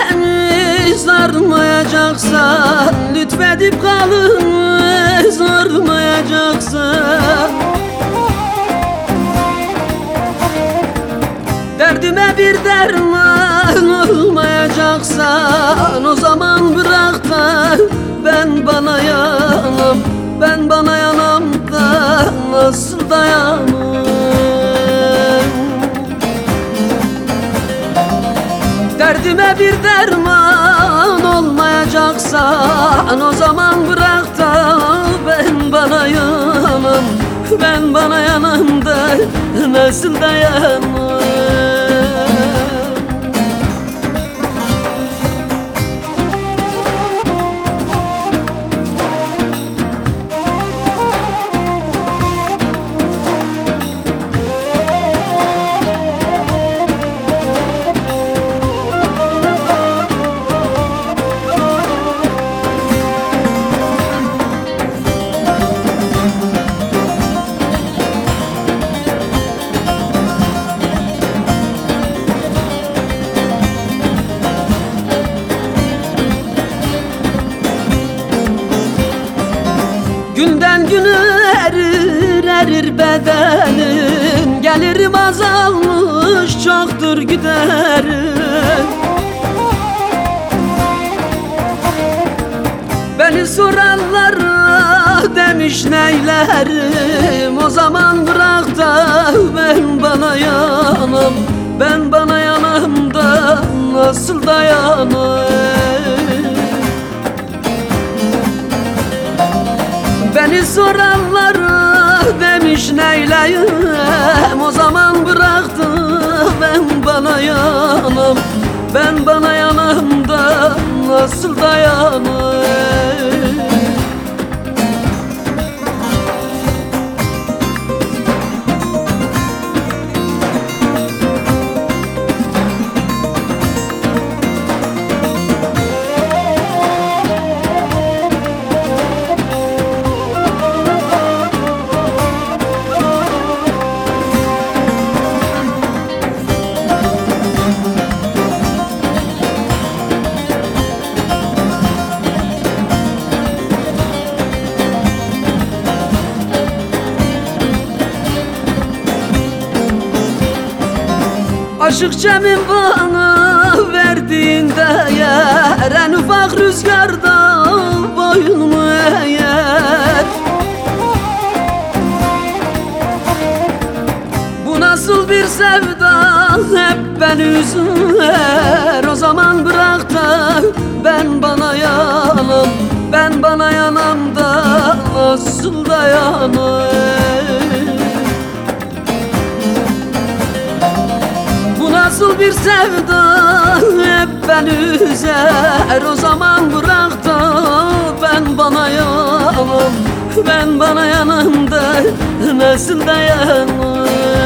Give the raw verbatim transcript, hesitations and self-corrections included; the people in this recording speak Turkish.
beni sarmayacaksan, lütfedip kalın sarmayacaksan, derdime bir derman olmayacaksan, o zaman bırak da ben bana yanam, ben bana yanam da nasıl dayanam? Derdime bir derman olmayacaksan, o zaman bırak da ben bana yanam, ben bana yanam da nasıl dayanam? Günden güne erir erir bedenim, gelirim azalmış çoktur giderim. Beni soranlara demiş neylerim, o zaman bırak da ben bana yanam, ben bana yanam da nasıl dayanam? Beni soranlara demiş neyleyim, o zaman bıraktı ben bana yanam, ben bana yanam da nasıl dayanam? Aşık Cem'in bana verdiğinde yer, en ufak rüzgarda boynumu eğer. Bu nasıl bir sevda hep beni üzer, o zaman bırak da ben bana yanam, ben bana yanam da nasıl dayanam? Nasıl bir sevda hep beni üzer, o zaman bırak da ben bana yanam, ben bana yanam da nasıl dayanam?